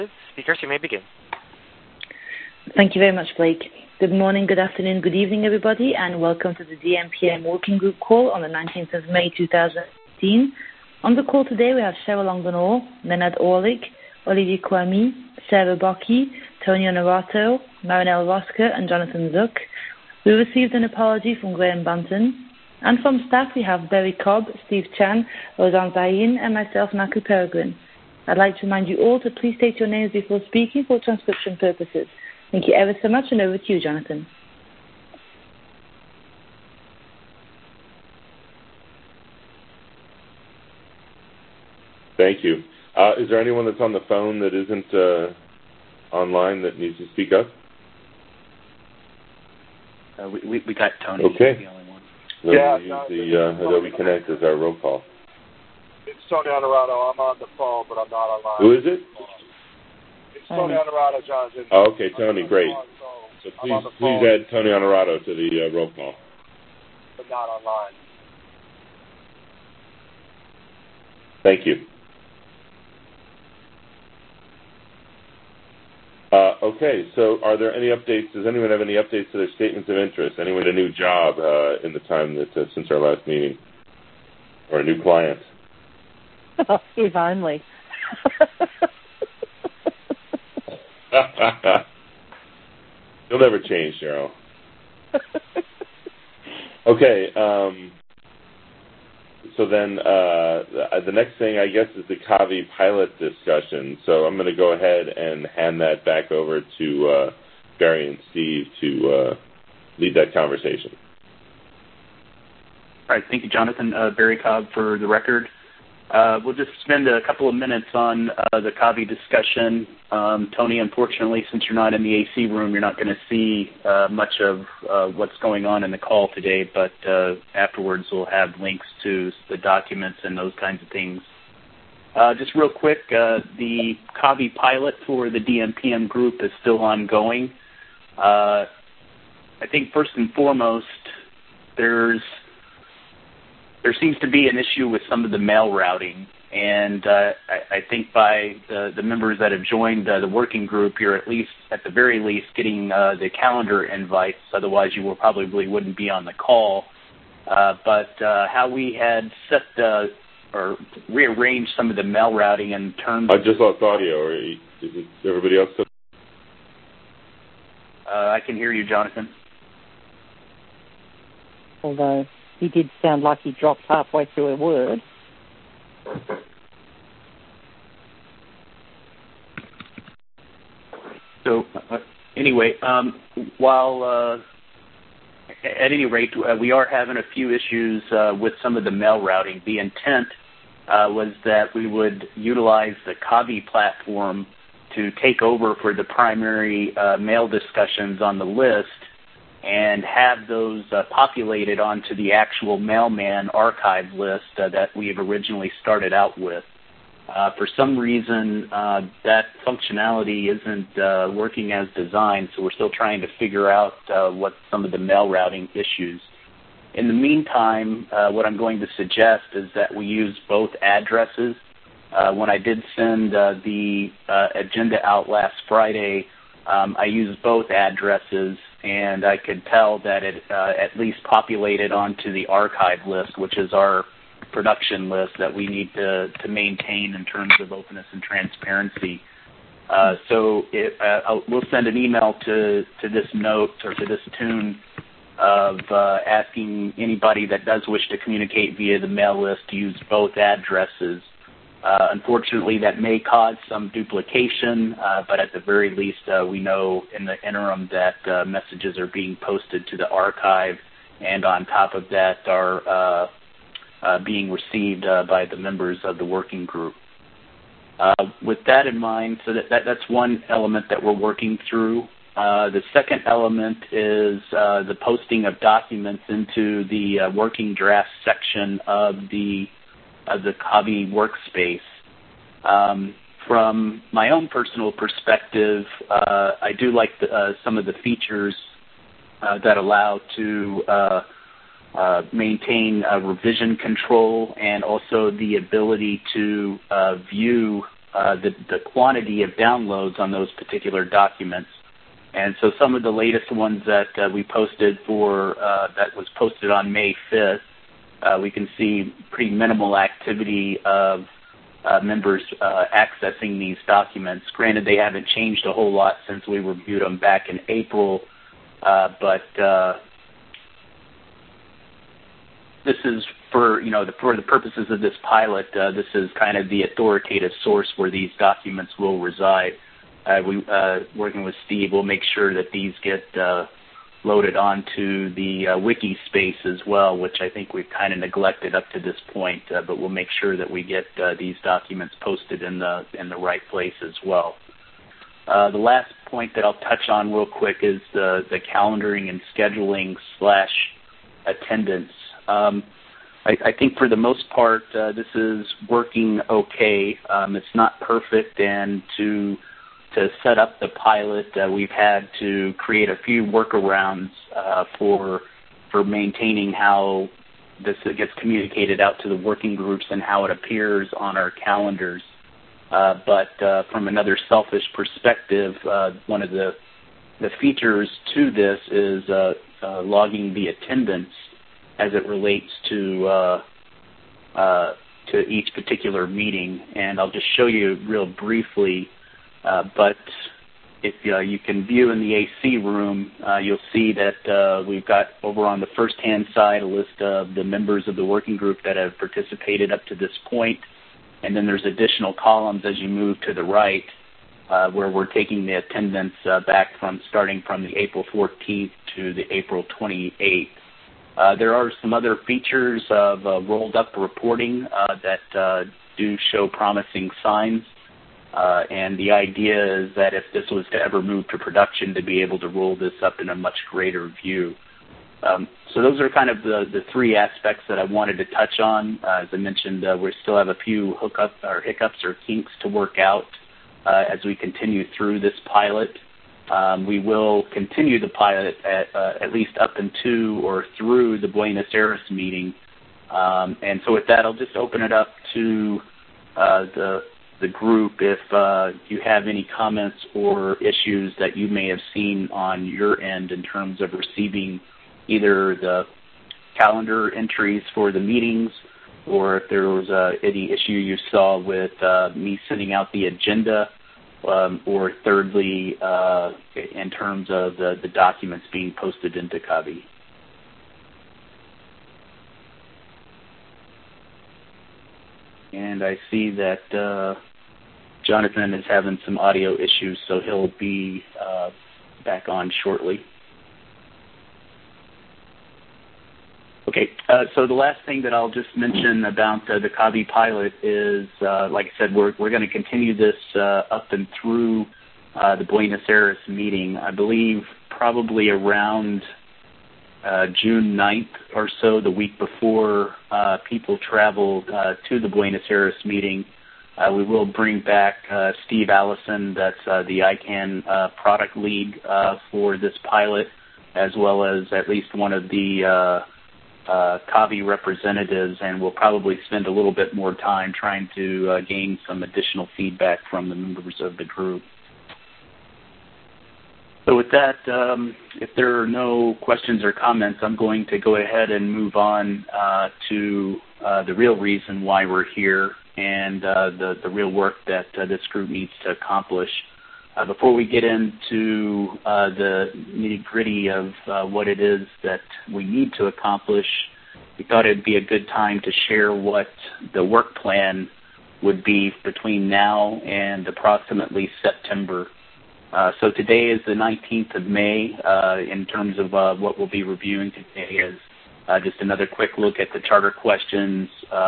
Speakers, you may begin. Thank you very much, Blake. Good morning, good afternoon, good evening, everybody, and welcome to the DMPM Working Group call on the 19th of May 2018. On the call today, we have Cheryl Longonor, Leonard Orlick, Olivier Kwame, Sarah Bocchi, Tony Onorato, Marinelle Rosker, and Jonathan Zook. We received an apology from Graham Bunton. And from staff, we have Barry Cobb, Steve Chan, Ozan Zayin, and myself, Naku Peregrine. I'd like to remind you all to please state your names before speaking for transcription purposes. Thank you ever so much, and over to you, Jonathan. Thank you. Is there anyone that's on the phone that isn't online that needs to speak up? We got Tony. Okay. The only one. We'll use the Adobe Connect as our roll call. It's Tony Onorato. I'm on the phone, but I'm not online. Who is it? It's Tony Onorato, Jonathan. Oh, okay, Tony, great. So please add Tony Onorato to the roll call. But not online. Thank you. Okay, so are there any updates? Does anyone have any updates to their statements of interest? Anyone a new job in the time that since our last meeting? Or a new client? If only. You'll never change, Cheryl. Okay, so then the next thing, I guess, is the CAVI pilot discussion. So I'm going to go ahead and hand that back over to Barry and Steve to lead that conversation. All right, thank you, Jonathan. Barry Cobb for the record. We'll just spend a couple of minutes on the CAVI discussion. Tony, unfortunately, since you're not in the AC room, you're not going to see much of what's going on in the call today, but afterwards we'll have links to the documents and those kinds of things. Just real quick, the CAVI pilot for the DMPM group is still ongoing. I think first and foremost, there seems to be an issue with some of the mail routing, and I think by the members that have joined the working group, you're at the very least, getting the calendar invites. Otherwise, you probably wouldn't be on the call. But how we had set or rearranged some of the mail routing in terms. I just lost audio. Or is it everybody else? I can hear you, Jonathan. Although he did sound like he dropped halfway through a word. So, anyway, while at any rate, we are having a few issues with some of the mail routing. The intent was that we would utilize the CAVI platform to take over for the primary mail discussions on the list and have those populated onto the actual mailman archive list that we have originally started out with. For some reason, that functionality isn't working as designed, so we're still trying to figure out what some of the mail routing issues. In the meantime, what I'm going to suggest is that we use both addresses. When I did send the agenda out last Friday, I used both addresses, and I could tell that it at least populated onto the archive list, which is our production list that we need to maintain in terms of openness and transparency. So we'll send an email to this note or to this tune of asking anybody that does wish to communicate via the mail list to use both addresses. Unfortunately, that may cause some duplication, but at the very least, we know in the interim that messages are being posted to the archive, and on top of that are being received by the members of the working group. With that in mind, so that's one element that we're working through. The second element is the posting of documents into the working draft section of the CAVI workspace. From my own personal perspective, I do like some of the features that allow to maintain revision control and also the ability to view the quantity of downloads on those particular documents. And so some of the latest ones that we posted that was posted on May 5th, we can see pretty minimal activity of members accessing these documents. Granted, they haven't changed a whole lot since we reviewed them back in April, but this is for the purposes of this pilot. This is kind of the authoritative source where these documents will reside. Working with Steve, we'll make sure that these get loaded onto the wiki space as well, which I think we've kind of neglected up to this point. But we'll make sure that we get these documents posted in the right place as well. The last point that I'll touch on real quick is the calendaring and scheduling / attendance. I think for the most part, this is working okay. It's not perfect, and to set up the pilot, we've had to create a few workarounds for maintaining how this gets communicated out to the working groups and how it appears on our calendars. But from another selfish perspective, one of the features to this is logging the attendance as it relates to each particular meeting. And I'll just show you real briefly. But if you can view in the AC room, you'll see that we've got over on the first-hand side a list of the members of the working group that have participated up to this point. And then there's additional columns as you move to the right where we're taking the attendance back starting from the April 14th to the April 28th. There are some other features of rolled-up reporting that do show promising signs. And the idea is that if this was to ever move to production, to be able to roll this up in a much greater view. So those are kind of the three aspects that I wanted to touch on. As I mentioned, we still have a few hiccups or kinks to work out as we continue through this pilot. We will continue the pilot at least up into or through the Buenos Aires meeting. And so with that, I'll just open it up to the group if you have any comments or issues that you may have seen on your end in terms of receiving either the calendar entries for the meetings, or if there was any issue you saw with me sending out the agenda, or thirdly, in terms of the documents being posted into Kavi. And I see that Jonathan is having some audio issues, so he'll be back on shortly. Okay, so the last thing that I'll just mention about the Kavi pilot is, like I said, we're going to continue this up and through the Buenos Aires meeting. I believe probably around June 9th or so, the week before people travel to the Buenos Aires meeting. We will bring back Steve Allison, that's the ICANN product lead for this pilot, as well as at least one of the Kavi representatives, and we'll probably spend a little bit more time trying to gain some additional feedback from the members of the group. So with that, if there are no questions or comments, I'm going to go ahead and move on to the real reason why we're here and the real work that this group needs to accomplish. Before we get into the nitty-gritty of what it is that we need to accomplish, we thought it would be a good time to share what the work plan would be between now and approximately September. So today is the 19th of May. In terms of what we'll be reviewing today is just another quick look at the charter questions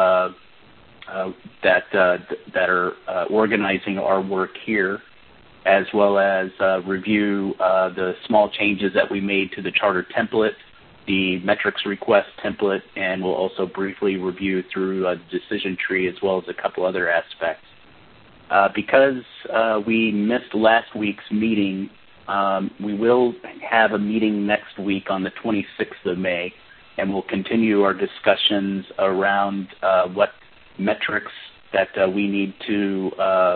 that are organizing our work here, as well as review the small changes that we made to the charter template, the metrics request template, and we'll also briefly review through the decision tree as well as a couple other aspects. Because we missed last week's meeting, we will have a meeting next week on the 26th of May, and we'll continue our discussions around what metrics that we need to,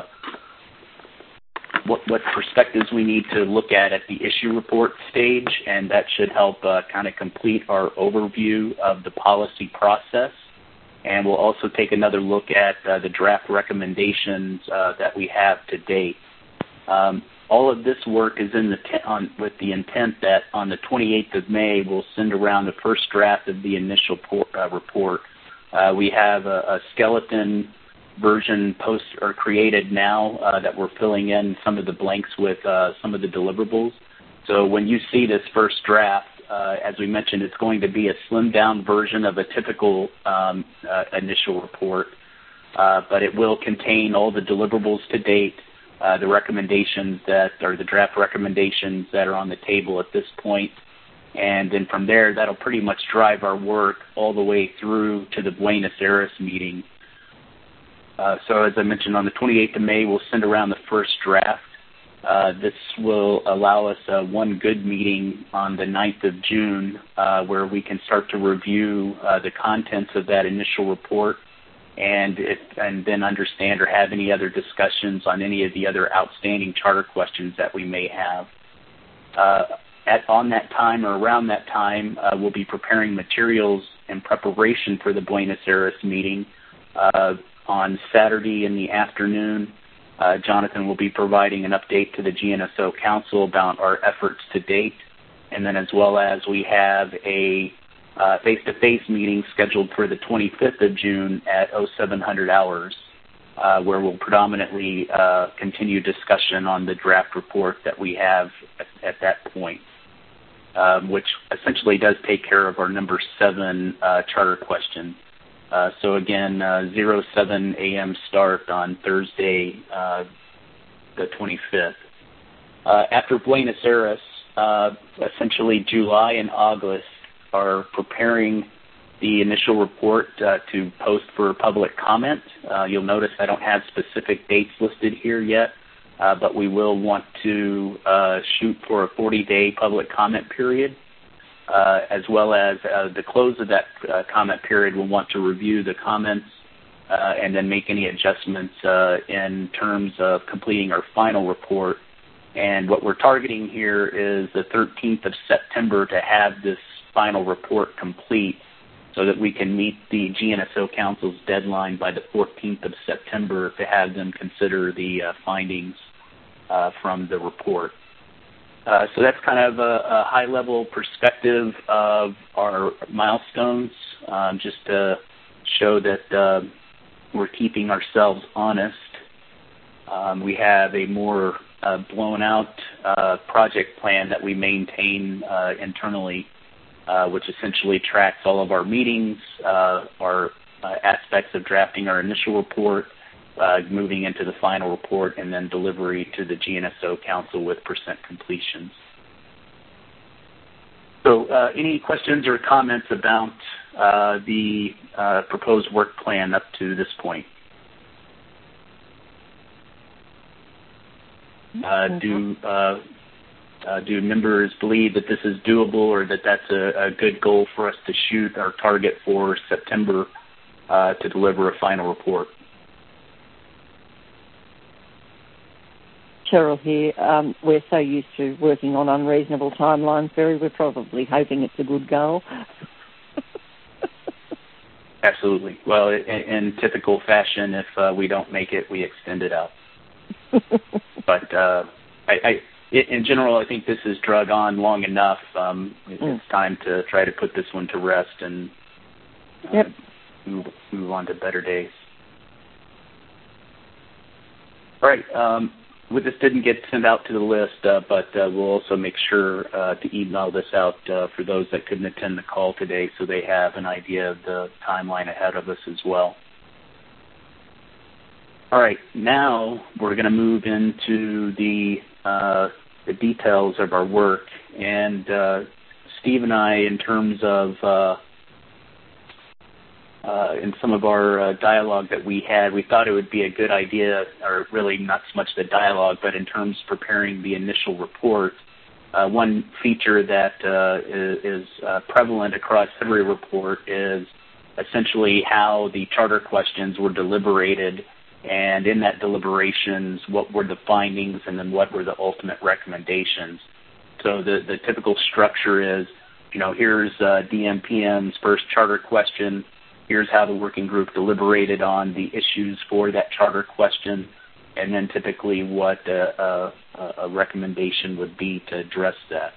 what perspectives we need to look at the issue report stage, and that should help kind of complete our overview of the policy process. And we'll also take another look at the draft recommendations that we have to date. All of this work is with the intent that on the 28th of May, we'll send around the first draft of the initial report. We have a skeleton version created now that we're filling in some of the blanks with some of the deliverables. So when you see this first draft, as we mentioned, it's going to be a slimmed-down version of a typical initial report, but it will contain all the deliverables to date, the recommendations the draft recommendations that are on the table at this point. And then from there, that'll pretty much drive our work all the way through to the Buenos Aires meeting. So as I mentioned, on the 28th of May, we'll send around the first draft. This will allow us one good meeting on the 9th of June where we can start to review the contents of that initial report and then understand or have any other discussions on any of the other outstanding charter questions that we may have. On that time or around that time, we'll be preparing materials in preparation for the Buenos Aires meeting. On Saturday in the afternoon, Jonathan will be providing an update to the GNSO Council about our efforts to date, and then as well as we have a face-to-face meeting scheduled for the 25th of June at 0700 hours, where we'll predominantly continue discussion on the draft report that we have at that point, which essentially does take care of our number 7 charter question. So again, 07 a.m. start on Thursday, the 25th. After Buenos Aires, essentially July and August are preparing the initial report to post for public comment. You'll notice I don't have specific dates listed here yet, but we will want to shoot for a 40-day public comment period. As well as the close of that comment period, we'll want to review the comments and then make any adjustments in terms of completing our final report. And what we're targeting here is the 13th of September to have this final report complete so that we can meet the GNSO Council's deadline by the 14th of September to have them consider the findings from the report. So that's kind of a high-level perspective of our milestones, just to show that we're keeping ourselves honest. We have a more blown-out project plan that we maintain internally, which essentially tracks all of our meetings, our aspects of drafting our initial report, moving into the final report, and then delivery to the GNSO Council with percent completions. So any questions or comments about the proposed work plan up to this point? Do members believe that this is doable or that that's a good goal for us to shoot our target for September to deliver a final report? Cheryl here. We're so used to working on unreasonable timelines, Barry. We're probably hoping it's a good goal. Absolutely. Well, in typical fashion, if we don't make it, we extend it out. But in general, I think this has drug on long enough. It's time to try to put this one to rest and move on to better days. All right. This didn't get sent out to the list, but we'll also make sure to email this out for those that couldn't attend the call today so they have an idea of the timeline ahead of us as well. All right, now we're going to move into the details of our work. And Steve and I, in terms of in some of our dialogue that we had, we thought it would be a good idea, or really not so much the dialogue, but in terms of preparing the initial report, one feature that is prevalent across every report is essentially how the charter questions were deliberated, and in that deliberations, what were the findings, and then what were the ultimate recommendations. So the typical structure is, here's DMPM's first charter question, here's how the working group deliberated on the issues for that charter question, and then typically what a recommendation would be to address that.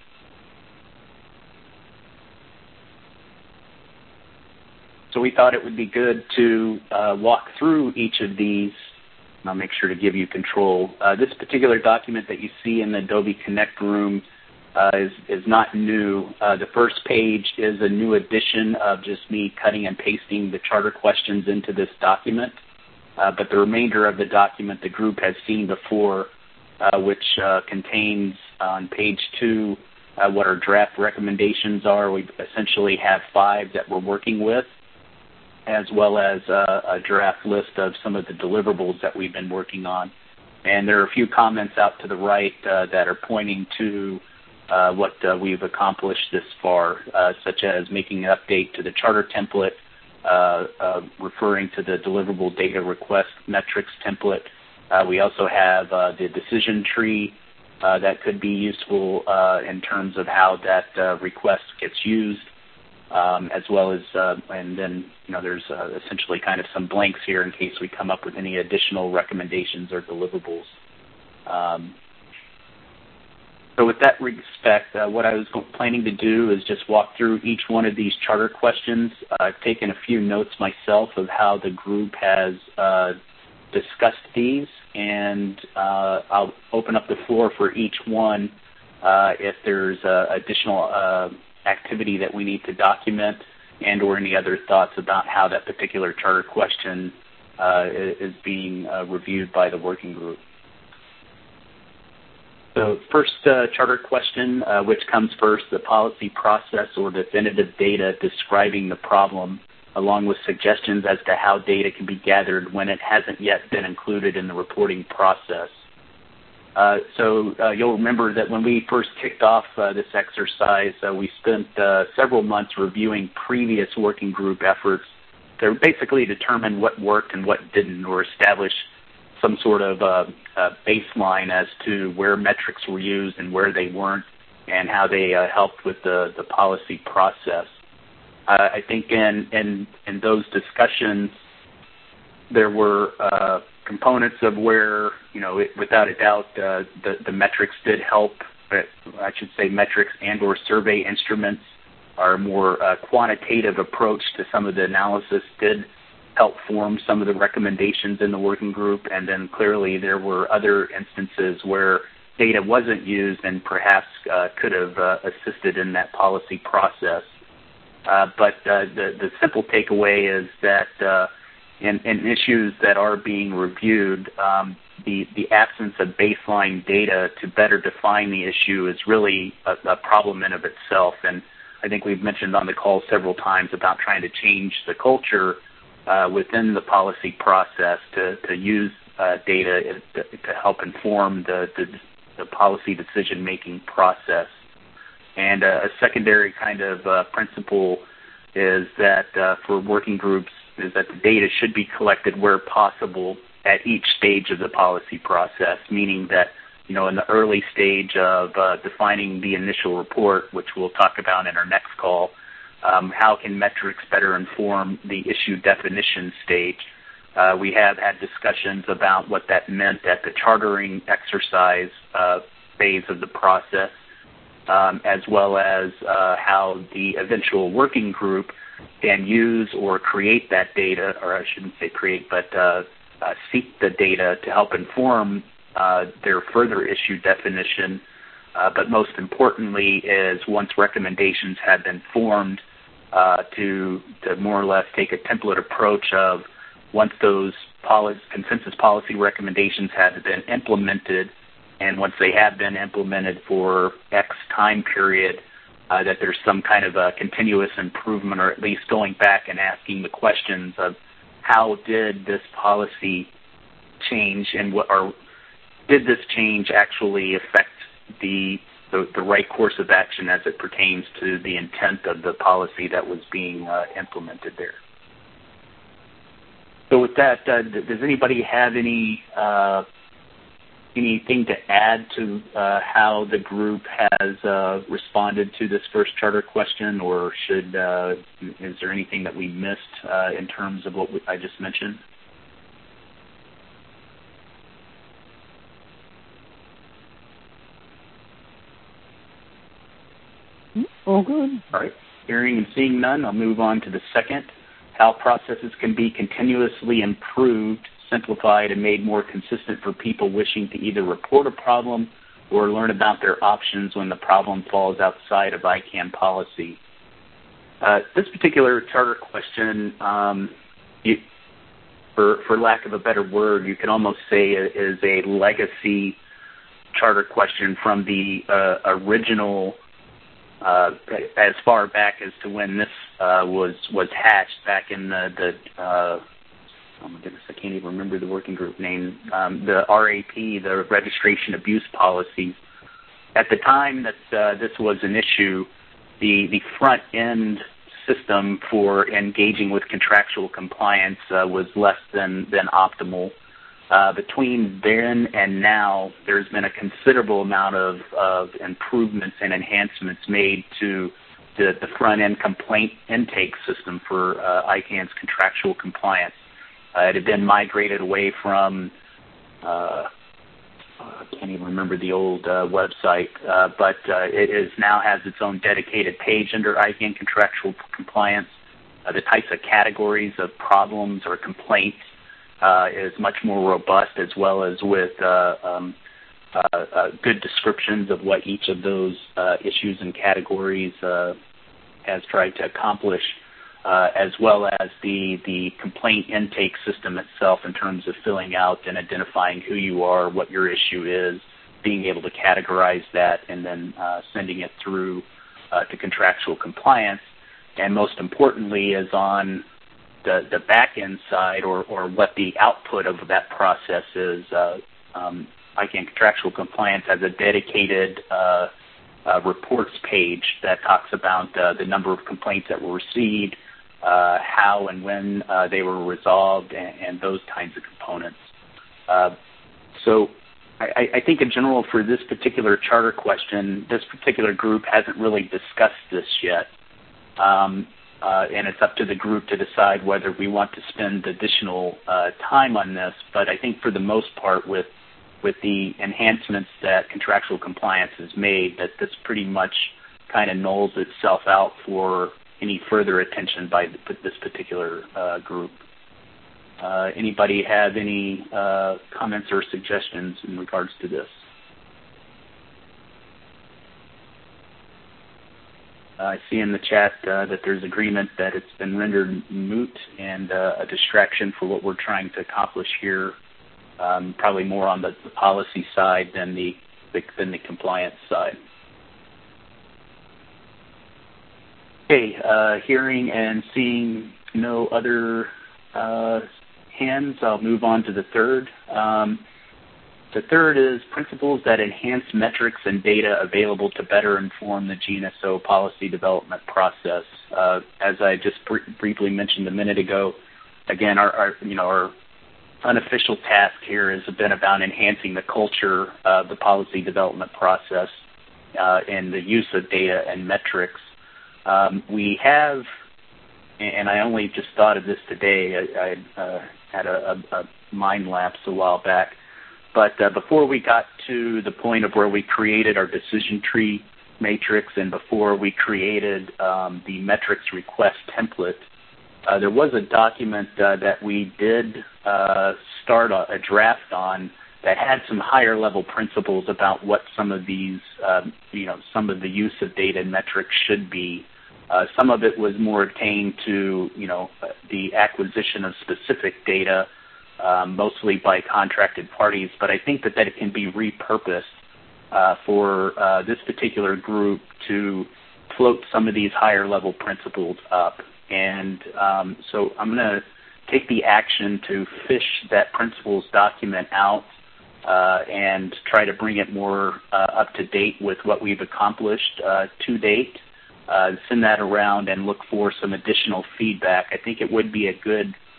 So we thought it would be good to walk through each of these, and I'll make sure to give you control. This particular document that you see in the Adobe Connect room is not new. The first page is a new addition of just me cutting and pasting the charter questions into this document. But the remainder of the document the group has seen before, which contains on page 2 what our draft recommendations are. We essentially have 5 that we're working with, as well as a draft list of some of the deliverables that we've been working on. And there are a few comments out to the right that are pointing to what we've accomplished this far, such as making an update to the charter template, referring to the deliverable data request metrics template. We also have the decision tree that could be useful in terms of how that request gets used, as well as, and then, there's essentially kind of some blanks here in case we come up with any additional recommendations or deliverables. So with that respect, what I was planning to do is just walk through each one of these charter questions. I've taken a few notes myself of how the group has discussed these, and I'll open up the floor for each one if there's additional activity that we need to document and or any other thoughts about how that particular charter question is being reviewed by the working group. So first charter question, which comes first, the policy process or definitive data describing the problem, along with suggestions as to how data can be gathered when it hasn't yet been included in the reporting process. So you'll remember that when we first kicked off this exercise, we spent several months reviewing previous working group efforts to basically determine what worked and what didn't, or establish some sort of baseline as to where metrics were used and where they weren't, and how they helped with the policy process. I think in those discussions, there were components of where, without a doubt, the metrics did help. I should say metrics and or survey instruments, our more quantitative approach to some of the analysis did help form some of the recommendations in the working group. And then clearly there were other instances where data wasn't used and perhaps could have assisted in that policy process. But the simple takeaway is that in issues that are being reviewed, the absence of baseline data to better define the issue is really a problem in of itself. And I think we've mentioned on the call several times about trying to change the culture within the policy process to use data to help inform the policy decision-making process. And a secondary kind of principle is that for working groups is that the data should be collected where possible at each stage of the policy process, meaning that, in the early stage of defining the initial report, which we'll talk about in our next call, how can metrics better inform the issue definition stage? We have had discussions about what that meant at the chartering exercise phase of the process, as well as how the eventual working group can use or create that data, or I shouldn't say create, but seek the data to help inform their further issue definition. But most importantly is once recommendations have been formed, to more or less take a template approach of once those consensus policy recommendations have been implemented, and once they have been implemented for X time period, that there's some kind of a continuous improvement, or at least going back and asking the questions of how did this policy change, and did this change actually affect the right course of action as it pertains to the intent of the policy that was being implemented there. So with that, does anybody have anything to add to how the group has responded to this first charter question, or is there anything that we missed in terms of what I just mentioned? All good. All right. Hearing and seeing none, I'll move on to the second. How processes can be continuously improved, simplified, and made more consistent for people wishing to either report a problem or learn about their options when the problem falls outside of ICANN policy. This particular charter question, for lack of a better word, you can almost say it is a legacy charter question from the original, as far back as to when this was hatched back in oh my goodness, I can't even remember the working group name, the RAP, the Registration Abuse Policies. At the time that this was an issue, the front end system for engaging with contractual compliance was less than optimal. Between then and now, there's been a considerable amount of improvements and enhancements made to the front-end complaint intake system for ICANN's contractual compliance. It had been migrated away from, I can't even remember the old website, but it now has its own dedicated page under ICANN contractual compliance. The types of categories of problems or complaints is much more robust, as well as with good descriptions of what each of those issues and categories has tried to accomplish, as well as the complaint intake system itself in terms of filling out and identifying who you are, what your issue is, being able to categorize that, and then sending it through to contractual compliance. And most importantly is on the back-end side, or what the output of that process is. ICANN contractual compliance has a dedicated reports page that talks about the number of complaints that were received, how and when they were resolved, and those kinds of components. So I think in general for this particular charter question, this particular group hasn't really discussed this yet. And it's up to the group to decide whether we want to spend additional time on this. But I think for the most part, with the enhancements that contractual compliance has made, that this pretty much kind of nulls itself out for any further attention by this particular group. Anybody have any comments or suggestions in regards to this? I see in the chat that there's agreement that it's been rendered moot and a distraction for what we're trying to accomplish here, probably more on the policy side than the compliance side. Okay, hearing and seeing no other hands, I'll move on to the third. The third is principles that enhance metrics and data available to better inform the GNSO policy development process. As I just briefly mentioned a minute ago, again, our unofficial task here has been about enhancing the culture of the policy development process and the use of data and metrics. We have, and I only just thought of this today, I had a mind lapse a while back, but before we got to the point of where we created our decision tree matrix and before we created the metrics request template, there was a document that we did start a draft on that had some higher level principles about what some of these, some of the use of data and metrics should be. Some of it was more attained to, the acquisition of specific data, mostly by contracted parties, but I think that it can be repurposed for this particular group to float some of these higher level principles up. And so I'm going to take the action to fish that principles document out and try to bring it more up to date with what we've accomplished to date, send that around and look for some additional feedback. I think it would be a good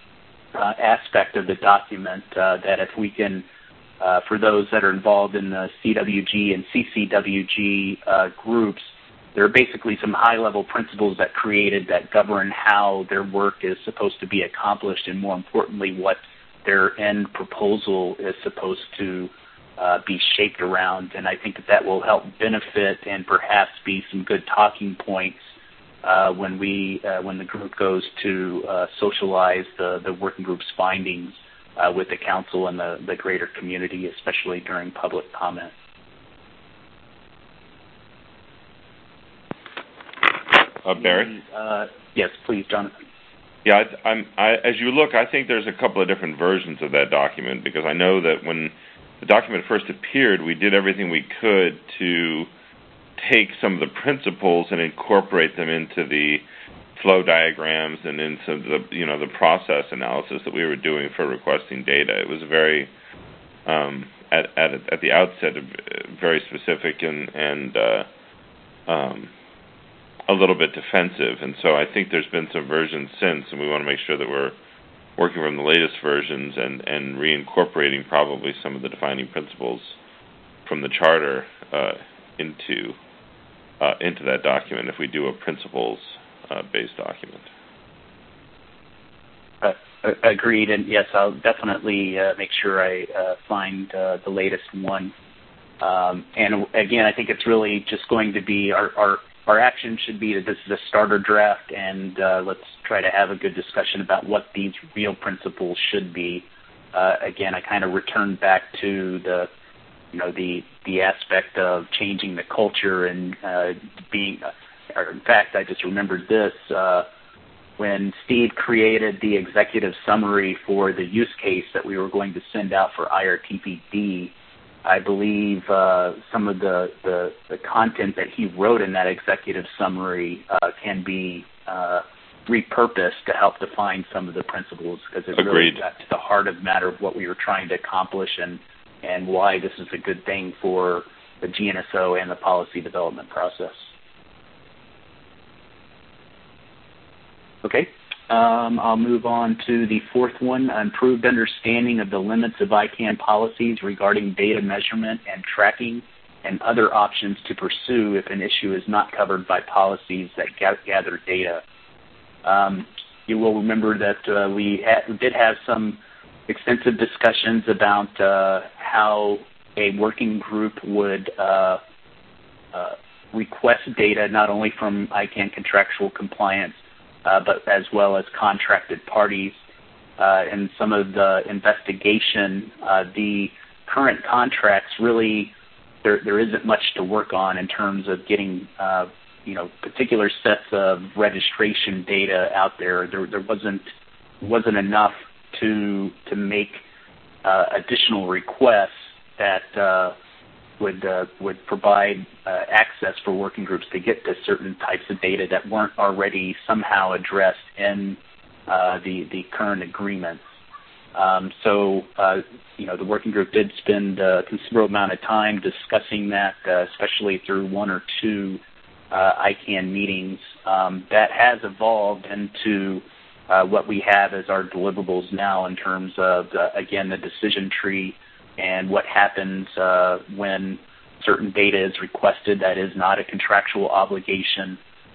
aspect of the document that if we can, for those that are involved in the CWG and CCWG groups, there are basically some high-level principles that govern how their work is supposed to be accomplished, and more importantly, what their end proposal is supposed to be shaped around. And I think that will help benefit and perhaps be some good talking points when the group goes to socialize the working group's findings with the council and the greater community, especially during public comment. Barry? Yes, please, Jonathan. Yeah, as you look, I think there's a couple of different versions of that document, because I know that when the document first appeared, we did everything we could to take some of the principles and incorporate them into the flow diagrams and into the process analysis that we were doing for requesting data. It was very at the outset very specific and a little bit defensive, and so I think there's been some versions since, and we want to make sure that we're working from the latest versions and reincorporating probably some of the defining principles from the charter into that document if we do a principles-based document. Agreed, and yes, I'll definitely make sure I find the latest one. And again, I think it's really just going to be our action should be that this is a starter draft, and let's try to have a good discussion about what these real principles should be. Again, I kind of returned back to the aspect of changing the culture and in fact, I just remembered this. When Steve created the executive summary for the use case that we were going to send out for IRTPD, I believe some of the content that he wrote in that executive summary can be repurposed to help define some of the principles, because it really got to the heart of the matter of what we were trying to accomplish and why this is a good thing for the GNSO and the policy development process. Okay. I'll move on to the fourth one, improved understanding of the limits of ICANN policies regarding data measurement and tracking and other options to pursue if an issue is not covered by policies that gather data. You will remember that we did have some extensive discussions about how a working group would request data not only from ICANN contractual compliance, but as well as contracted parties. And some of the investigation, the current contracts really, there isn't much to work on in terms of getting, particular sets of registration data out there. There wasn't enough to make additional requests that would provide access for working groups to get to certain types of data that weren't already somehow addressed in the current agreements. So the working group did spend a considerable amount of time discussing that, especially through one or two ICANN meetings. That has evolved into what we have as our deliverables now in terms of, again, the decision tree and what happens when certain data is requested that is not a contractual obligation,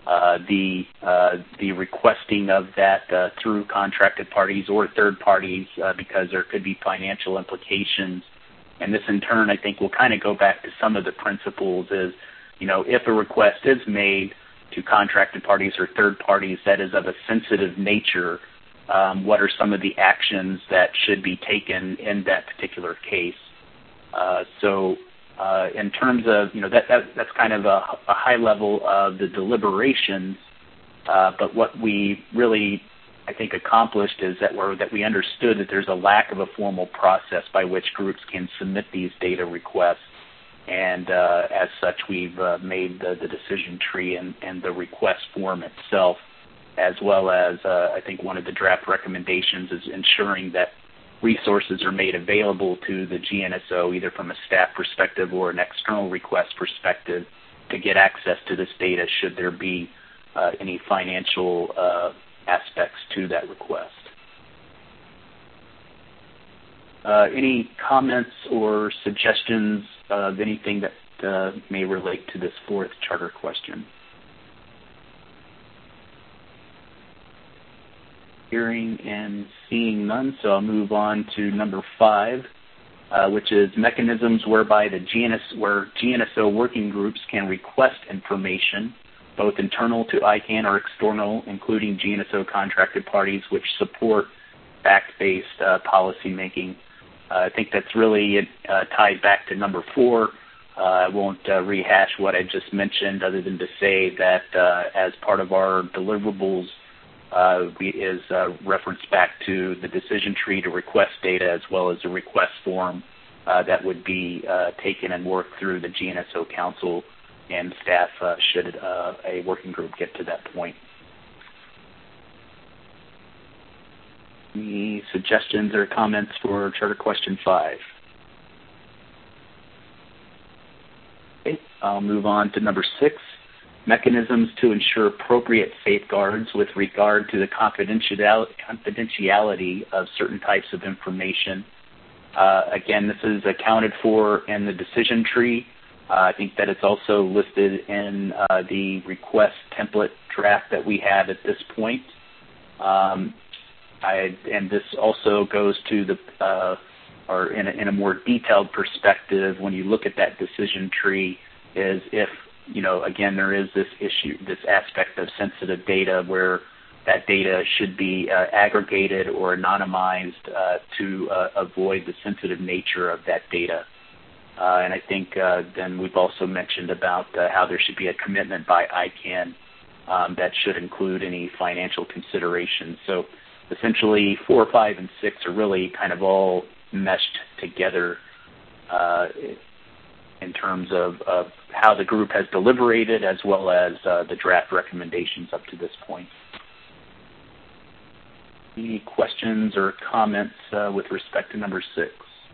the requesting of that through contracted parties or third parties because there could be financial implications. And this, in turn, I think will kind of go back to some of the principles is, if a request is made to contracted parties or third parties that is of a sensitive nature, what are some of the actions that should be taken in that particular case? So in terms of, that's kind of a high level of the deliberations, but what we really, I think, accomplished is that we understood that there's a lack of a formal process by which groups can submit these data requests. And as such, we've made the decision tree and the request form itself, as well as I think one of the draft recommendations is ensuring that resources are made available to the GNSO, either from a staff perspective or an external request perspective, to get access to this data should there be any financial aspects to that request. Any comments or suggestions of anything that may relate to this fourth charter question? Hearing and seeing none, so I'll move on to number 5, which is mechanisms whereby GNSO working groups can request information, both internal to ICANN or external, including GNSO contracted parties which support fact-based policy making. I think that's really tied back to number 4. I won't rehash what I just mentioned other than to say that as part of our deliverables is referenced back to the decision tree to request data as well as a request form that would be taken and worked through the GNSO Council and staff should a working group get to that point. Any suggestions or comments for Charter Question 5? Okay, I'll move on to number 6. Mechanisms to ensure appropriate safeguards with regard to the confidentiality of certain types of information. Again, this is accounted for in the decision tree. I think that it's also listed in the request template draft that we have at this point. And this also goes to the, or in a more detailed perspective, when you look at that decision tree, is if, again, there is this issue, this aspect of sensitive data where that data should be aggregated or anonymized to avoid the sensitive nature of that data. And I think then we've also mentioned about how there should be a commitment by ICANN that should include any financial considerations. So essentially 4, 5, and 6 are really kind of all meshed together in terms of how the group has deliberated as well as the draft recommendations up to this point. Any questions or comments with respect to number 6?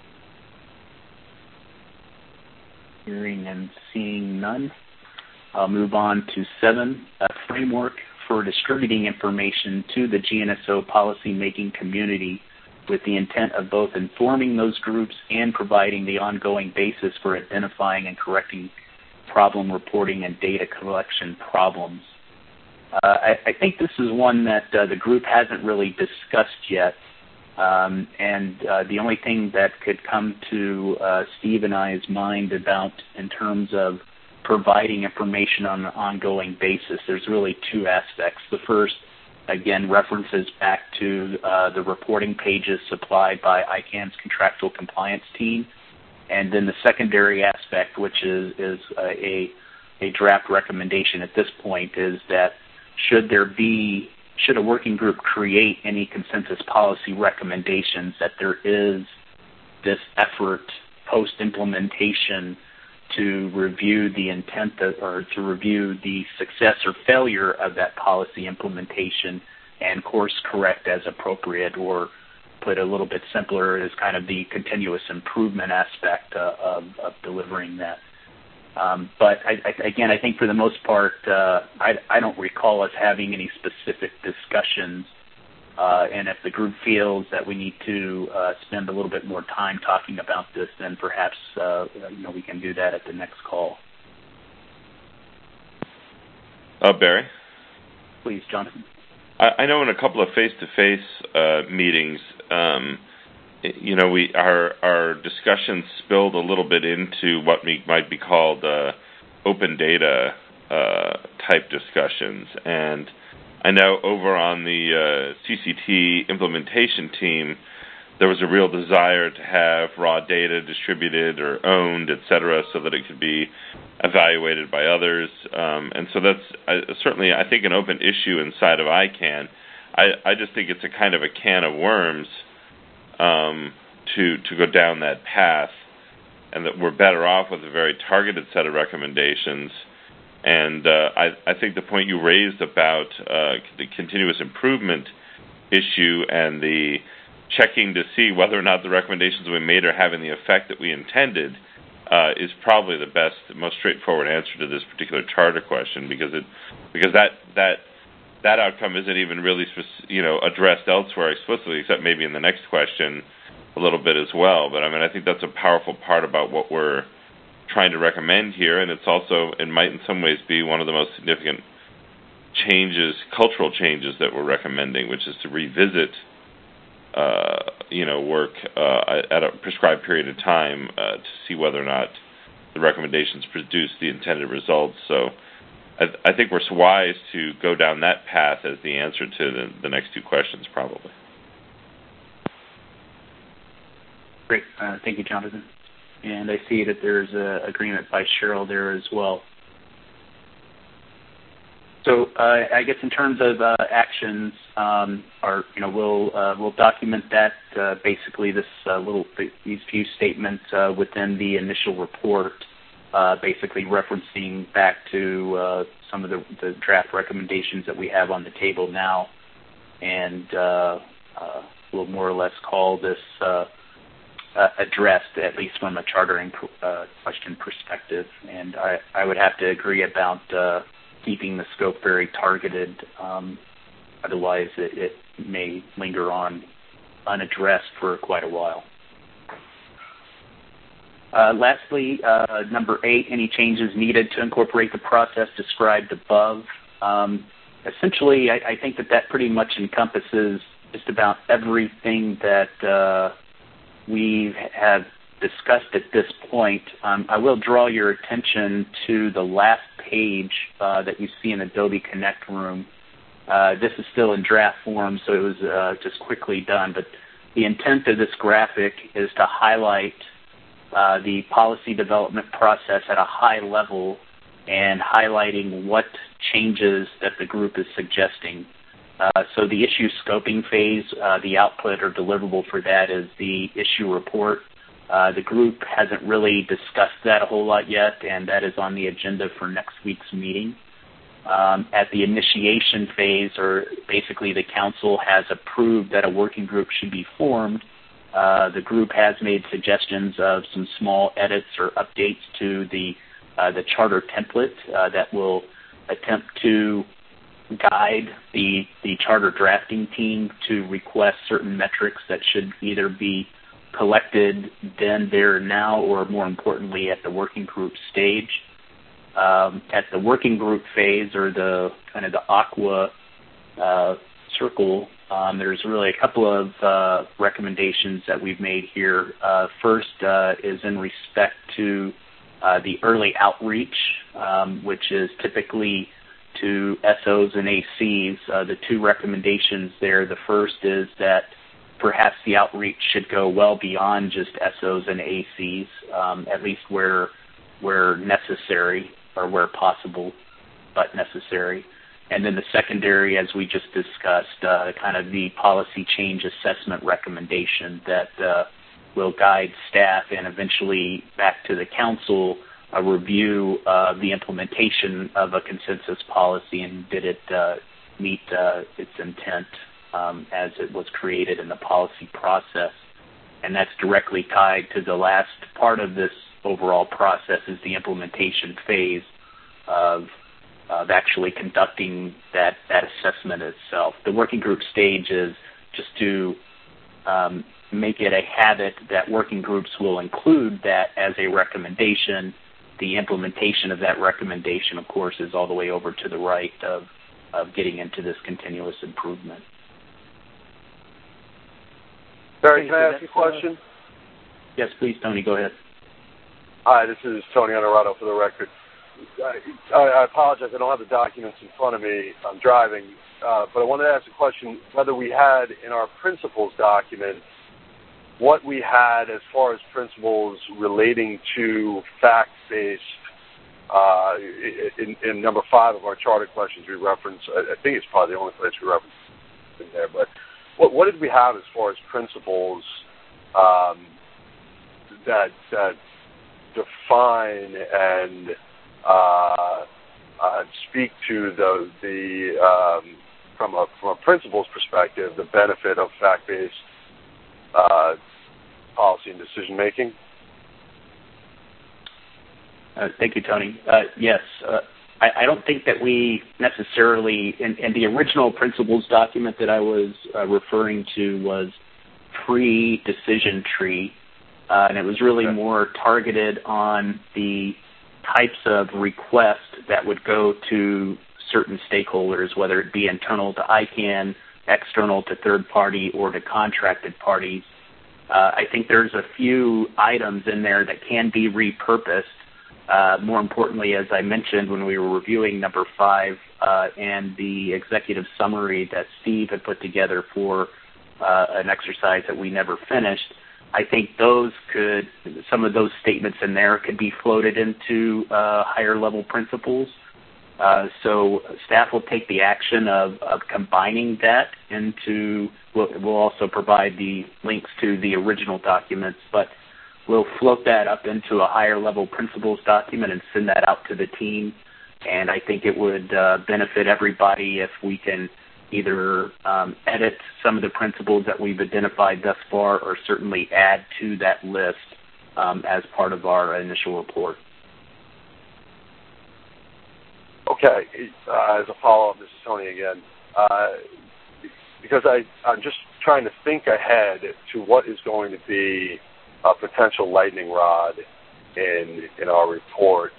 Hearing and seeing none. I'll move on to 7, a framework for distributing information to the GNSO policy-making community with the intent of both informing those groups and providing the ongoing basis for identifying and correcting problem reporting and data collection problems. I think this is one that the group hasn't really discussed yet, and the only thing that could come to Steve and I's mind about in terms of providing information on an ongoing basis, there's really 2 aspects. The first, again, references back to the reporting pages supplied by ICANN's contractual compliance team. And then the secondary aspect, which is a draft recommendation at this point, is that should a working group create any consensus policy recommendations, that there is this effort post-implementation to review the intent or to review the success or failure of that policy implementation and course correct as appropriate, or put a little bit simpler is kind of the continuous improvement aspect of delivering that. But again, I think for the most part, I don't recall us having any specific discussions. And if the group feels that we need to spend a little bit more time talking about this, then perhaps we can do that at the next call. Barry? Please, Jonathan. I know in a couple of face-to-face meetings, our discussions spilled a little bit into what might be called open data type discussions. And I know over on the CCT implementation team, there was a real desire to have raw data distributed or owned, et cetera, so that it could be evaluated by others. And so that's certainly, I think, an open issue inside of ICANN. I just think it's a kind of a can of worms to go down that path, and that we're better off with a very targeted set of recommendations. And I think the point you raised about the continuous improvement issue and the checking to see whether or not the recommendations we made are having the effect that we intended is probably the best, most straightforward answer to this particular charter question, because that outcome isn't even really addressed elsewhere explicitly, except maybe in the next question, a little bit as well. But I think that's a powerful part about what we're trying to recommend here, and it's also, it might in some ways be one of the most significant changes, cultural changes that we're recommending, which is to revisit work at a prescribed period of time to see whether or not the recommendations produce the intended results. So I think we're wise to go down that path as the answer to the next two questions, probably. Great. Thank you, Jonathan. And I see that there's agreement by Cheryl there as well. So I guess in terms of actions, we'll document that basically these few statements within the initial report, basically referencing back to some of the draft recommendations that we have on the table now, and we'll more or less call this addressed, at least from a chartering question perspective. And I would have to agree about keeping the scope very targeted. Otherwise, it may linger on unaddressed for quite a while. Lastly, number 8, any changes needed to incorporate the process described above. Essentially, I think that pretty much encompasses just about everything that we have discussed at this point. I will draw your attention to the last page that you see in Adobe Connect Room. This is still in draft form, so it was just quickly done, but the intent of this graphic is to highlight the policy development process at a high level and highlighting what changes that the group is suggesting. So the issue scoping phase, the output or deliverable for that is the issue report. The group hasn't really discussed that a whole lot yet, and that is on the agenda for next week's meeting. At the initiation phase, or basically the council has approved that a working group should be formed. The group has made suggestions of some small edits or updates to the charter template that will attempt to guide the charter drafting team to request certain metrics that should either be collected then, there, now, or more importantly at the working group stage. At the working group phase, or the kind of the aqua circle, there's really a couple of recommendations that we've made here. First is in respect to the early outreach, which is typically to SOs and ACs. The two recommendations there, the first is that perhaps the outreach should go well beyond just SOs and ACs, at least where necessary, or where possible but necessary. And then the secondary, as we just discussed, kind of the policy change assessment recommendation that will guide staff and eventually back to the council a review of the implementation of a consensus policy, and did it meet its intent as it was created in the policy process. And that's directly tied to the last part of this overall process, is the implementation phase of actually conducting that assessment itself. The working group stage is just to make it a habit that working groups will include that as a recommendation. The implementation of that recommendation, of course, is all the way over to the right of getting into this continuous improvement. Barry, can I ask you a question? Yes, please, Tony, go ahead. Hi, this is Tony Honorato for the record. I apologize, I don't have the documents in front of me. I'm driving. But I wanted to ask a question, whether we had in our principles document what we had as far as principles relating to fact-based, in number 5 of our charter questions we reference. I think it's probably the only place we reference in there. But what did we have as far as principles that define and speak to from a principles perspective, the benefit of fact-based policy and decision making? Thank you, Tony. Yes, I don't think that we necessarily, in the original principles document that I was referring to, was pre-decision tree, and it was really more targeted on the types of requests that would go to certain stakeholders, whether it be internal to ICANN, external to third party, or to contracted parties. I think there's a few items in there that can be repurposed. More importantly, as I mentioned when we were reviewing number 5 and the executive summary that Steve had put together for an exercise that we never finished, I think some of those statements in there could be floated into higher level principles. So staff will take the action of combining that into, we'll also provide the links to the original documents, but we'll float that up into a higher level principles document and send that out to the team. And I think it would benefit everybody if we can either edit some of the principles that we've identified thus far, or certainly add to that list as part of our initial report. Okay. As a follow-up, this is Tony again. Because I'm just trying to think ahead to what is going to be a potential lightning rod in our report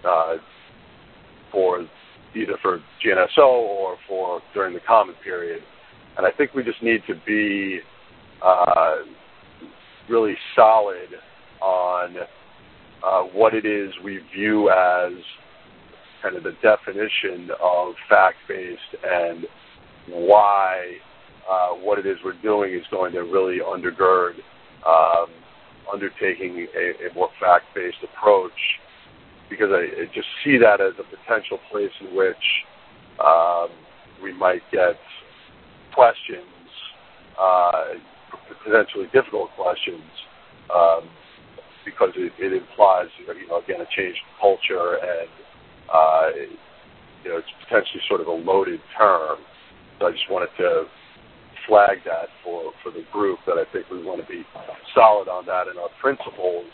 for either for GNSO or for during the comment period. And I think we just need to be really solid on what it is we view as kind of the definition of fact-based, and why what it is we're doing is going to really undergird undertaking a more fact-based approach, because I just see that as a potential place in which we might get questions, potentially difficult questions, because it implies, again, a changed culture, and it's potentially sort of a loaded term. So I just wanted to flag that for the group, that I think we want to be solid on that in our principles,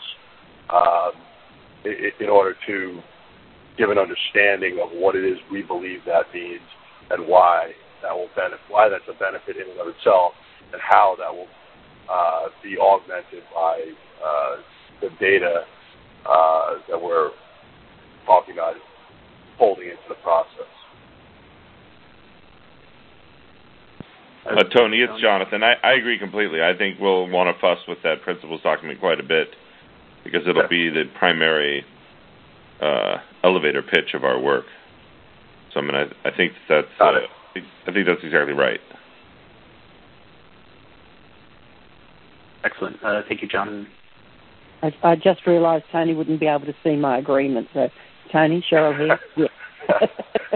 in order to give an understanding of what it is we believe that means, and why that's a benefit in and of itself, and how that will be augmented by the data that we're talking about folding into the process. Tony, it's Jonathan. I agree completely. I think we'll want to fuss with that principles document quite a bit, because it'll be the primary elevator pitch of our work. So I think that's exactly right. Excellent. Thank you, Jonathan. I just realised Tony wouldn't be able to see my agreement. So, Tony, Cheryl here. Yeah.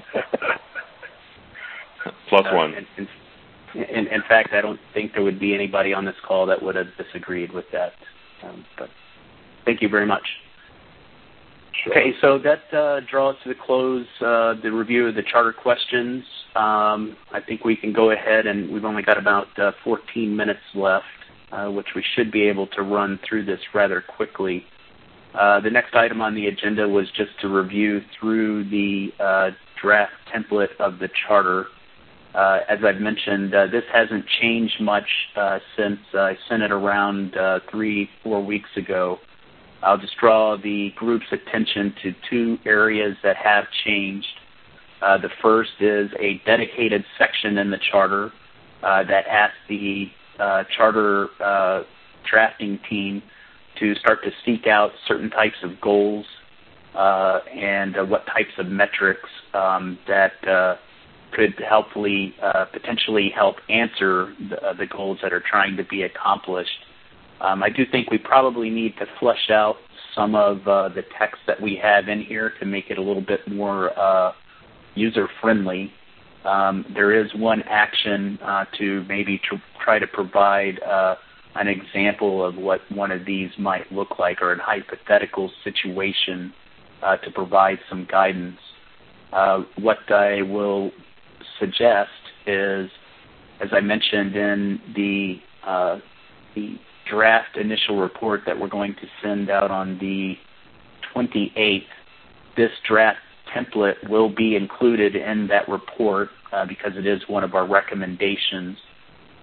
Plus one. In fact, I don't think there would be anybody on this call that would have disagreed with that. But thank you very much. Sure. Okay, so that draws to the close the review of the charter questions. I think we can go ahead, and we've only got about 14 minutes left, which we should be able to run through this rather quickly. The next item on the agenda was just to review through the draft template of the charter. As I've mentioned, this hasn't changed much since I sent it around 3-4 weeks ago. I'll just draw the group's attention to 2 areas that have changed. The first is a dedicated section in the charter that asks the charter drafting team to start to seek out certain types of goals and what types of metrics that could potentially help answer the goals that are trying to be accomplished. I do think we probably need to flesh out some of the text that we have in here to make it a little bit more user-friendly. There is one action to maybe try to provide an example of what one of these might look like, or a hypothetical situation to provide some guidance. What I will suggest is, as I mentioned in the draft initial report that we're going to send out on the 28th, this draft template will be included in that report because it is one of our recommendations.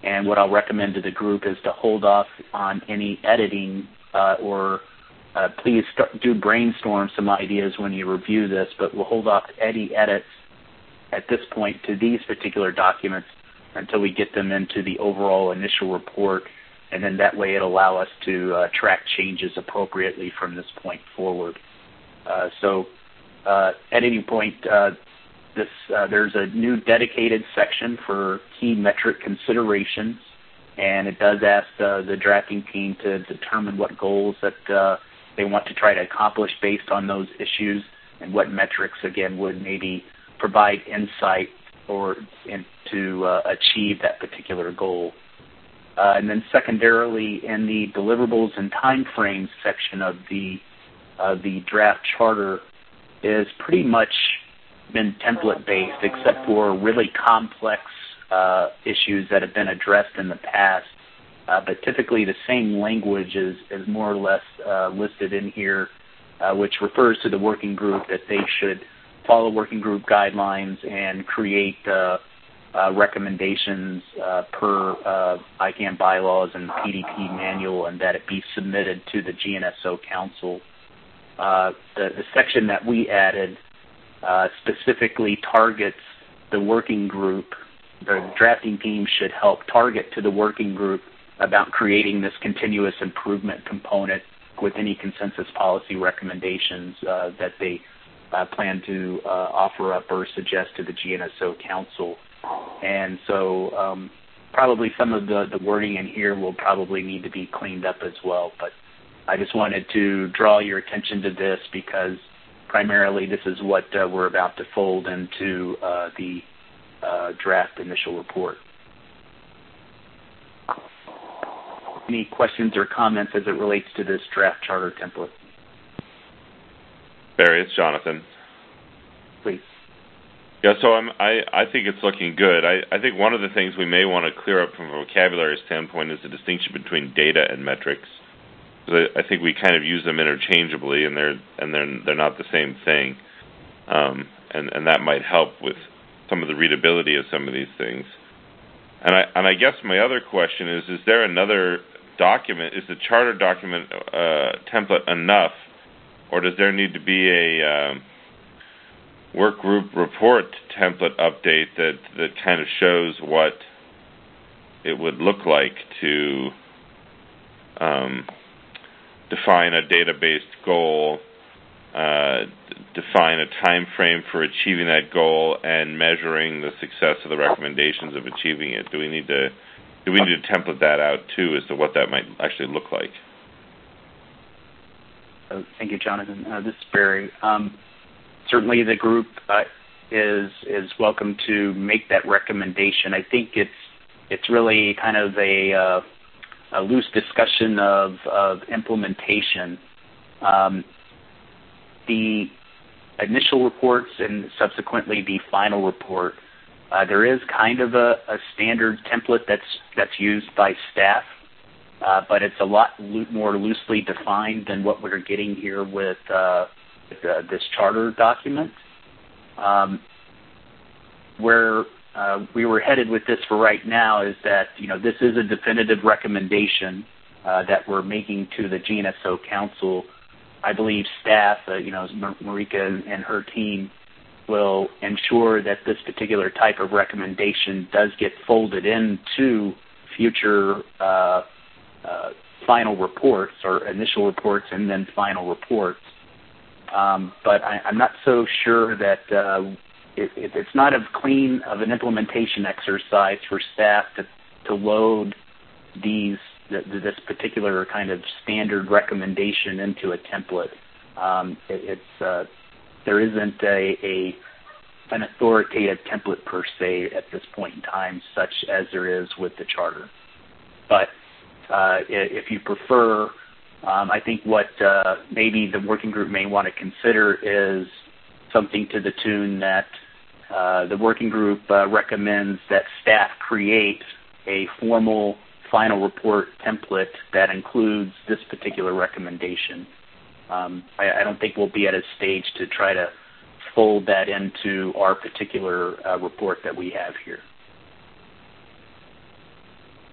And what I'll recommend to the group is to hold off on any editing or please do brainstorm some ideas when you review this, but we'll hold off any edits at this point to these particular documents until we get them into the overall initial report, and then that way it'll allow us to track changes appropriately from this point forward. So at any point, there's a new dedicated section for key metric considerations, and it does ask the drafting team to determine what goals that they want to try to accomplish based on those issues, and what metrics, again, would maybe provide insight or to achieve that particular goal. And then secondarily, in the deliverables and timeframes section of the draft charter is pretty much been template-based, except for really complex issues that have been addressed in the past. But typically the same language is more or less listed in here, which refers to the working group that they should follow working group guidelines and create recommendations per ICANN bylaws and PDP manual, and that it be submitted to the GNSO Council. The section that we added specifically targets the working group. The drafting team should help target to the working group about creating this continuous improvement component with any consensus policy recommendations that they plan to offer up or suggest to the GNSO Council. And so probably some of the wording in here will probably need to be cleaned up as well. But I just wanted to draw your attention to this because primarily this is what we're about to fold into the draft initial report. Any questions or comments as it relates to this draft charter template? Barry, it's Jonathan. Please. Yeah, so I think it's looking good. I think one of the things we may want to clear up from a vocabulary standpoint is the distinction between data and metrics. I think we kind of use them interchangeably, and they're not the same thing, and that might help with some of the readability of some of these things. And I guess my other question is there another document? Is the charter document template enough, or does there need to be a work group report template update that kind of shows what it would look like to define a data-based goal, define a time frame for achieving that goal, and measuring the success of the recommendations of achieving it? Do we need to template that out too as to what that might actually look like? Thank you, Jonathan. This is Barry. Certainly, the group is welcome to make that recommendation. I think it's really kind of a loose discussion of implementation. The initial reports and subsequently the final report, there is kind of a standard template that's used by staff, but it's a lot more loosely defined than what we're getting here with this charter document. Where we were headed with this for right now is that, this is a definitive recommendation that we're making to the GNSO Council. I believe staff, Marika and her team, will ensure that this particular type of recommendation does get folded into future final reports or initial reports and then final reports. But I'm not so sure that it's not as clean of an implementation exercise for staff to load this particular kind of standard recommendation into a template. There isn't an authoritative template per se at this point in time, such as there is with the charter. But if you prefer, I think what maybe the working group may want to consider is something to the tune that the working group recommends that staff create a formal final report template that includes this particular recommendation. I don't think we'll be at a stage to try to fold that into our particular report that we have here.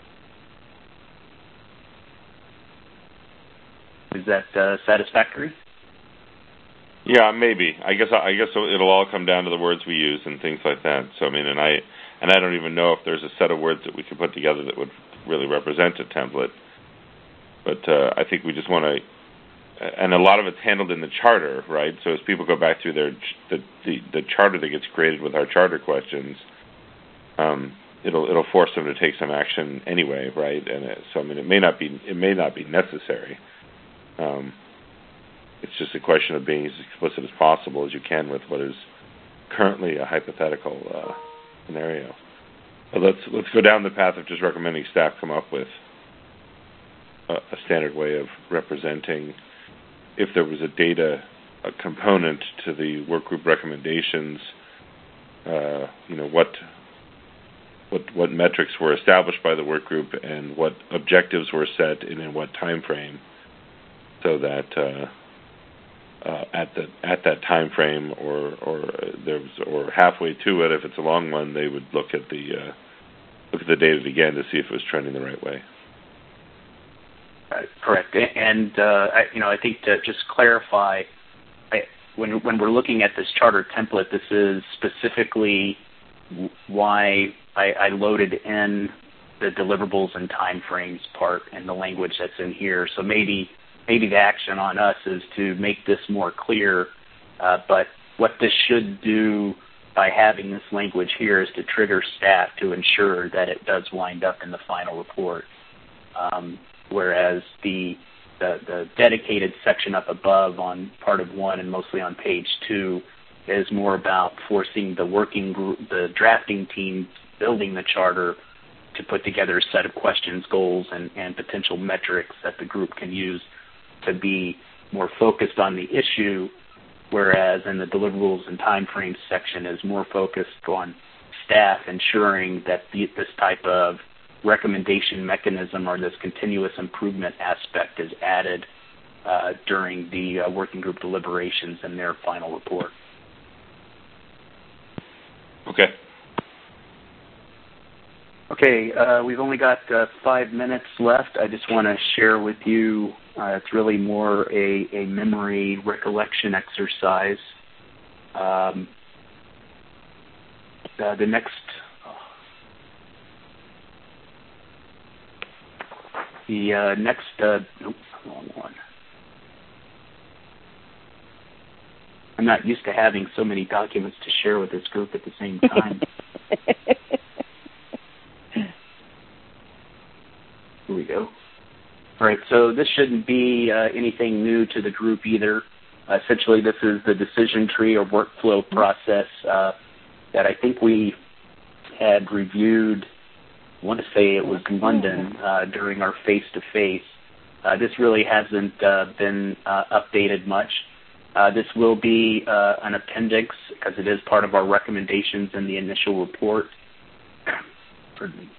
Is that satisfactory? Yeah, maybe. I guess it'll all come down to the words we use and things like that. So and I don't even know if there's a set of words that we could put together that would really represent a template. But I think we just want to, and a lot of it's handled in the charter, right? So as people go back through the charter that gets created with our charter questions, it'll force them to take some action anyway, right? And it may not be necessary. It's just a question of being as explicit as possible as you can with what is currently a hypothetical scenario. But let's go down the path of just recommending staff come up with a standard way of representing if there was a component to the work group recommendations. What metrics were established by the work group and what objectives were set and in what time frame, so that at that time frame or halfway to it, if it's a long one, they would look at the data again to see if it was trending the right way. Correct. And I think to just clarify, when we're looking at this charter template, this is specifically why I loaded in the deliverables and timeframes part and the language that's in here. So maybe the action on us is to make this more clear, but what this should do by having this language here is to trigger staff to ensure that it does wind up in the final report. Whereas the dedicated section up above on part of 1 and mostly on page 2 is more about forcing the working group, the drafting team building the charter, to put together a set of questions, goals, and potential metrics that the group can use to be more focused on the issue, whereas in the deliverables and timeframes section is more focused on staff ensuring that this type of recommendation mechanism or this continuous improvement aspect is added during the working group deliberations and their final report. Okay. Okay, we've only got 5 minutes left. I just want to share with you, it's really more a memory recollection exercise. The next wrong one. I'm not used to having so many documents to share with this group at the same time. Here we go. All right, so this shouldn't be anything new to the group either. Essentially, this is the decision tree or workflow process that I think we had reviewed. I want to say it was London during our face-to-face. This really hasn't been updated much. This will be an appendix because it is part of our recommendations in the initial report. Pardon me.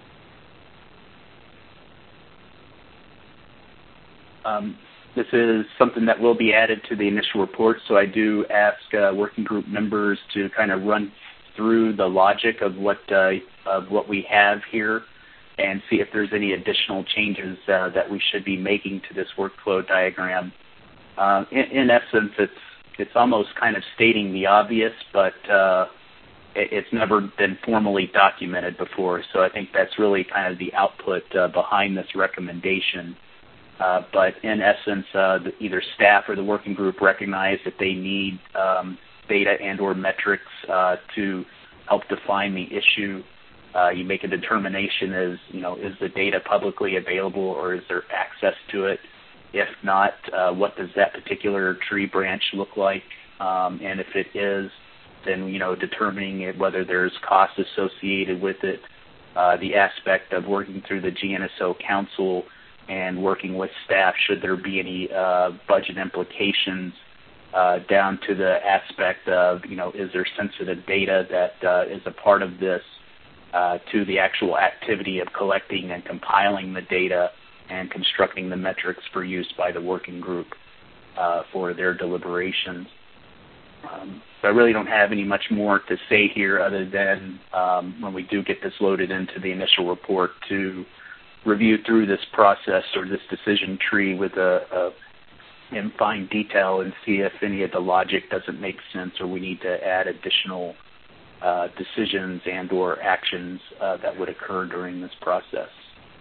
This is something that will be added to the initial report, so I do ask working group members to kind of run through the logic of what we have here and see if there's any additional changes that we should be making to this workflow diagram. In essence, it's almost kind of stating the obvious, but it's never been formally documented before, so I think that's really kind of the output behind this recommendation. But in essence, either staff or the working group recognize that they need data and or metrics to help define the issue. You make a determination as, is the data publicly available or is there access to it? If not, what does that particular tree branch look like? And if it is, then, determining whether there's costs associated with it, the aspect of working through the GNSO Council and working with staff, should there be any budget implications, down to the aspect of, is there sensitive data that is a part of this, to the actual activity of collecting and compiling the data and constructing the metrics for use by the working group for their deliberations. So I really don't have any much more to say here other than when we do get this loaded into the initial report to review through this process or this decision tree with in fine detail and see if any of the logic doesn't make sense or we need to add additional decisions and or actions that would occur during this process.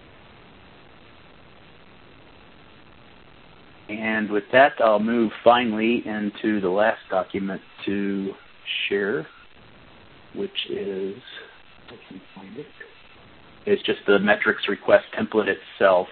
And with that, I'll move finally into the last document to share, which is, I can find it. It's just the metrics request template itself.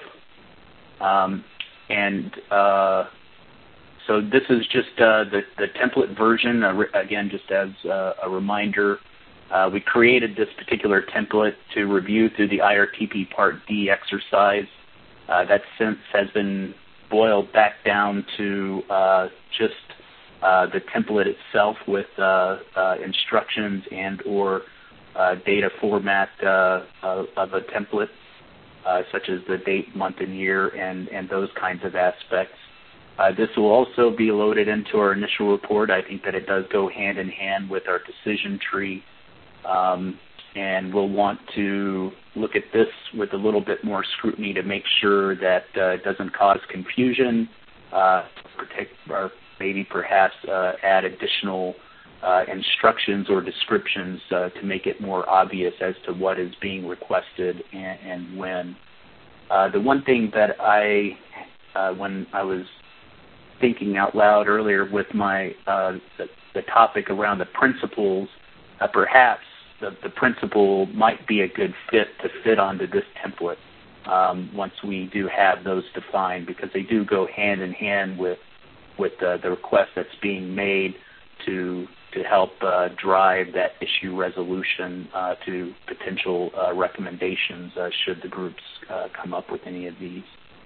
So this is just the template version. Again, just as a reminder, we created this particular template to review through the IRTP Part D exercise. That since has been boiled back down to just the template itself with instructions and or data format of a template, such as the date, month, and year, and those kinds of aspects. This will also be loaded into our initial report. I think that it does go hand in hand with our decision tree, and we'll want to look at this with a little bit more scrutiny to make sure that it doesn't cause confusion, or maybe perhaps add additional instructions or descriptions to make it more obvious as to what is being requested and when. The one thing that when I was thinking out loud earlier with my the topic around the principles, perhaps the principle might be a good fit to fit onto this template once we do have those defined, because they do go hand in hand with the request that's being made to help drive that issue resolution to potential recommendations should the groups come up with any of these.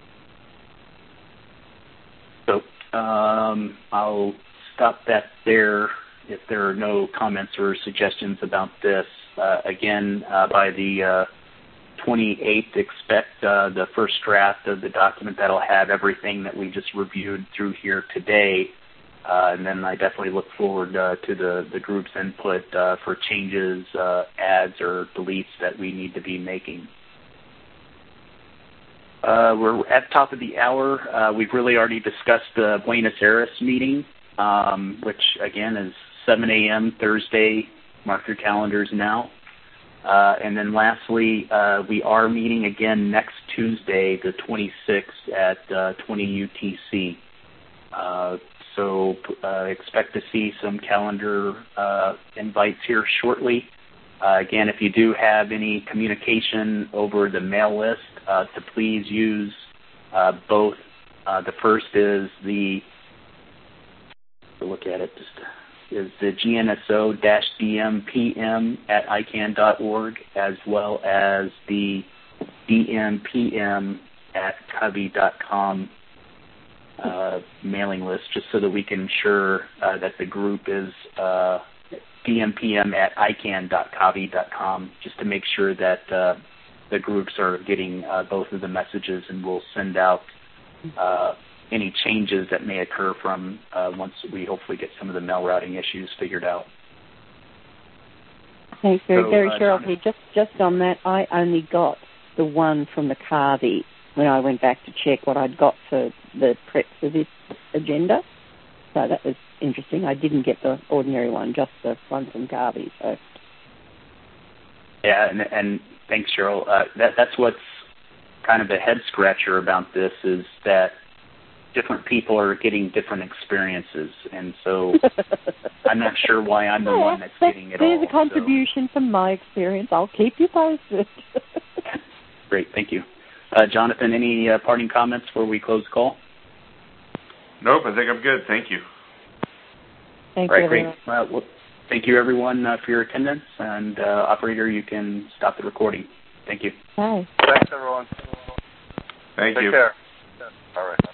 So I'll stop that there if there are no comments or suggestions about this. Again, by the 28th, expect the first draft of the document that'll have everything that we just reviewed through here today. And then I definitely look forward to the group's input for changes, adds, or deletes that we need to be making. We're at the top of the hour. We've really already discussed the Buenos Aires meeting, which, again, is 7 a.m. Thursday. Mark your calendars now. And then lastly, we are meeting again next Tuesday, the 26th at 20 UTC. So expect to see some calendar invites here shortly. Again, if you do have any communication over the mail list, to please use both. The first is look at it, is the GNSO-DMPM@ICANN.org, as well as the DMPM@Covey.com mailing list, just so that we can ensure that the group is DMPM@ICANN.Covey.com, just to make sure that the groups are getting both of the messages, and we'll send out any changes that may occur from once we hopefully get some of the mail routing issues figured out. Thanks very Cheryl. Hey, just on that, I only got the one from the Covey when I went back to check what I'd got for the prep for this agenda. So that was interesting. I didn't get the ordinary one, just the one from Covey. So. Yeah, and thanks, Cheryl. That's what's kind of a head-scratcher about this, is that different people are getting different experiences, and so I'm not sure why I'm the one that's getting it all. There's a contribution from my experience. I'll keep you posted. Great, thank you. Jonathan, any parting comments before we close the call? Nope, I think I'm good. Thank you. Thank you, everyone. Great. Well, thank you, everyone, for your attendance. And, operator, you can stop the recording. Thank you. Bye. Thanks, everyone. Thank you. Take care. All right.